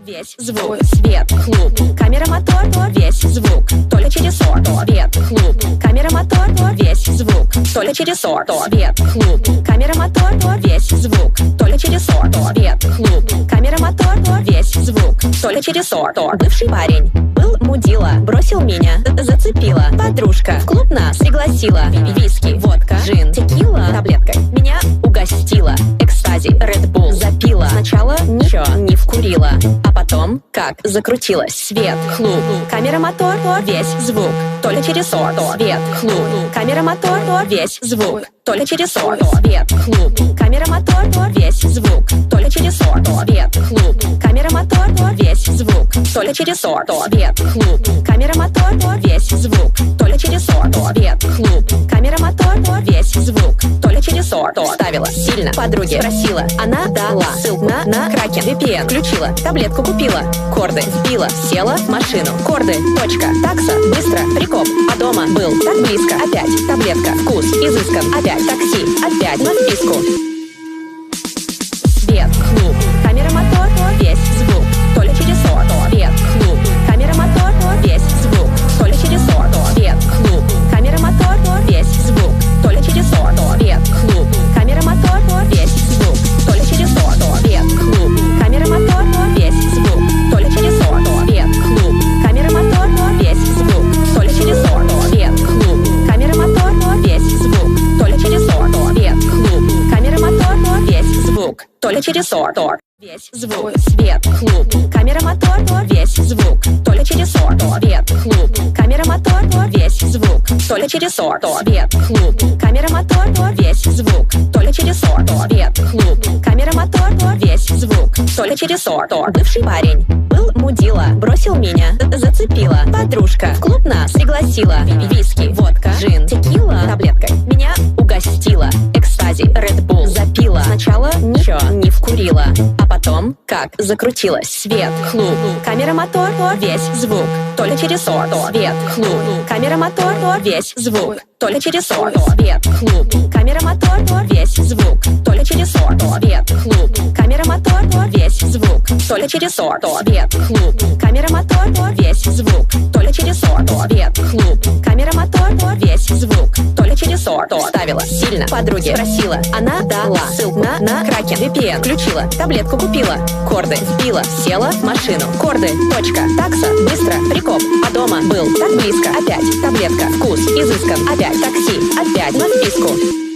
весь звук, свет, клуб, камера, мотор, весь звук, то ли через сорт, свет, клуб, камера, мотор, весь звук, то ли через сорт, свет, клуб, камера, мотор, весь звук, то ли через сорт, свет, клуб, камера, мотор, весь звук, то ли через сорт. Бывший парень был мудила, бросил меня, зацепила подружка, в клуб нас пригласила, виски, водка, джин, текила, таблеткой меня угостила, экстази, Red Bull запила, сначала ничего не вкурила, а потом как закрутилась. Свет, клуб, камера, мотор, весь звук, то ли через сорт, свет, клуб, камера, мотор, весь звук, то ли через сорт, свет, клуб, камера, мотор, весь звук, то ли через сорт, свет, клуб, камера, мотор, весь звук, то ли через сорт, свет, клуб, камера, мотор, весь звук, то ли через сорт, свет, клуб, камера, мотор, весь звук, то ли через сорт. Ставила сильно подруге, спросила, она дала ссылку на Кракен, VPN, включила, таблетку купила, корды вбила, села в машину, корды, точка, такса, быстро, прикоп, а дома был так близко, опять таблетка, вкус, изыскан, опять такси, опять на вписку. Свет, клуб, камера, мотор, весь звук, то ли через сорт, свет, клуб, камера, мотор, весь звук, то ли через сорт, свет, клуб, камера, мотор, весь звук, то ли через сорт, свет, клуб, камера, мотор, весь звук, то ли через сорт, свет, клуб, камера, мотор, весь звук, то ли через сорт, свет, клуб, камера, мотор, весь звук, то ли через сорт, свет, клуб, камера, мотор, весь звук, то ли через сорт, свет, клуб, камера, мотор, весь звук, то ли через сорт, весь звук, свет, клуб, камера, мотор, весь звук, то ли через сорт, свет, клуб, камера, мотор, весь звук, то ли через сорт, свет, клуб, камера, мотор, весь звук, то ли через сорт, свет, клуб, камера, мотор, весь звук, то ли через сорт. Бывший парень был мудила, бросил меня, зацепила подружка, в клуб нас пригласила, виски, водка, джин, текила, таблеткой меня угостила, экстази, Red Bull запила, сначала ничего не вкурила, а потом как закрутилась. Свет, клуб, камера, мотор, весь звук, то ли через сорт, свет, клуб, камера, мотор, весь звук, то ли через сорт, свет, клуб, камера, мотор, весь звук, то ли через сорт, свет, клуб, камера, мотор, весь звук, то ли через сорт, свет, клуб, камера, мотор, весь звук, то ли через сорт, свет, клуб, камера, мотор, весь звук, то ли через сорт. Ставила сильно подруге, спросила, она дала ссылку на Кракен, VPN, включила, таблетку купила, корды вбила, села в машину, корды, точка, такса, быстро, прикоп, а дома был так близко, опять таблетка, вкус, изыскан, опять такси, опять на вписку.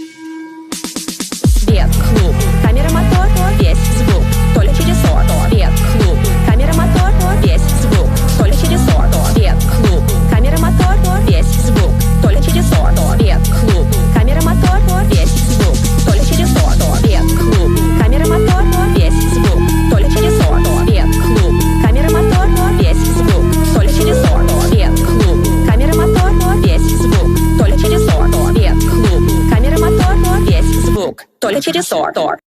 Свет, клуб, камера, мотор, весь звук, то ли через сорт, свет, клуб, камера, мотор, весь звук, то ли через сорт, свет, клуб, камера, мотор, весь звук, то ли через сорт, свет, клуб, камера, мотор, весь звук, то ли через сорт, свет, клуб, камера, мотор, весь звук, то ли через сорт, свет, клуб, камера, мотор, весь звук, то ли через сорт, свет, клуб, камера, мотор, весь звук, то ли через сорт, свет, клуб, камера, мотор, весь звук, то ли через сорт.